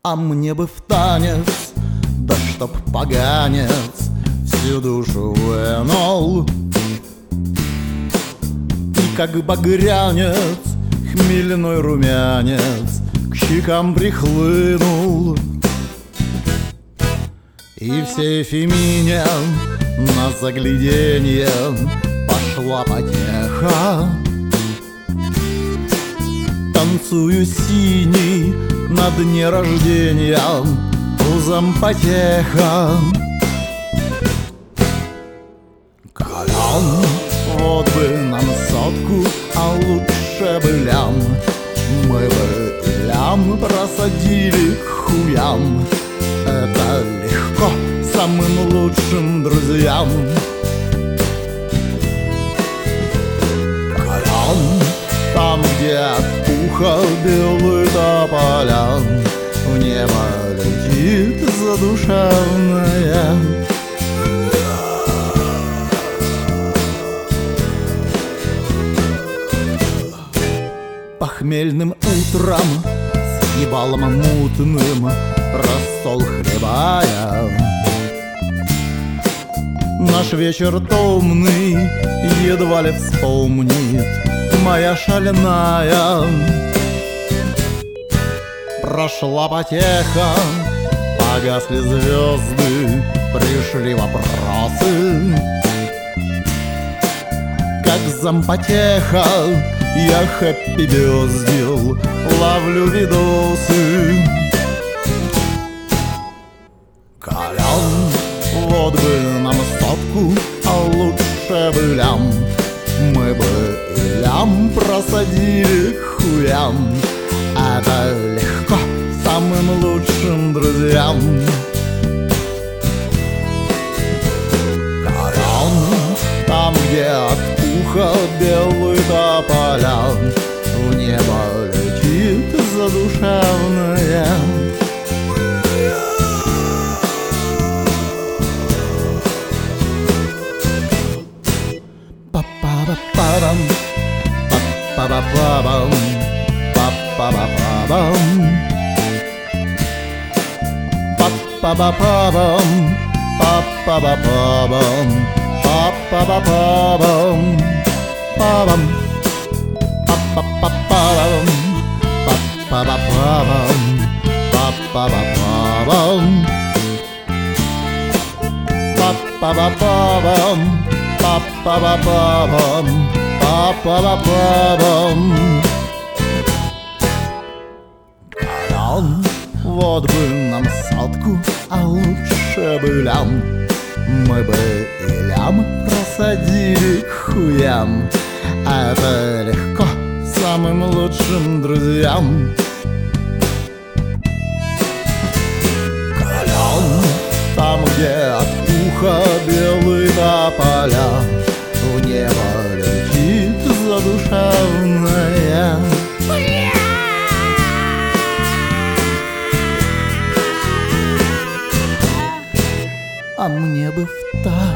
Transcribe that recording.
А мне бы в танец, да чтоб поганец всю душу вынул. И как багрянец, хмельной румянец к щекам прихлынул. И все Фемине на загляденье пошла потеха. Танцую синий на дне рождения пузом потеха. Колян, вот бы нам сотку, а лучше бы лям. Мы бы лям просадили к хуям. Это легко самым лучшим друзьям. Колян, там, где от уха белый тополя, в небо летит задушевная. Похмельным утром с ебалом мутным рассол хлебая, наш вечер томный едва ли вспомнит моя шальная. Прошла потеха, погасли звезды, пришли вопросы. Как зампотеха я хэппи-бездил ловлю видосы. Колян, вот бы нам сотку, а лучше бы лям. Мы бы и лям просадили к хуям. Это легко самым лучшим друзьям. Колян, там, где от уха белый тополя, в небо летит задушевная. Па-па-па-па-бам, па-па-па-па-бам, па-па-па-па-бам, па-па-па-па-бам, па-па-па-па-бам, па-па-па-па-бам, па-бам, па-па-па-па-бам, па-па-па-па-бам, па-па-па-па-бам, па-па-па-па-бам, па-па-па-па-бам, па-па-па-па-бам. Колян, вот бы нам сотку, а лучше бы лям. Мы бы и лям просадили к хуям. Это легко самым лучшим друзьям. Колян, там, где от уха белый тополя, в небо летит задушевная. А мне бы в танец,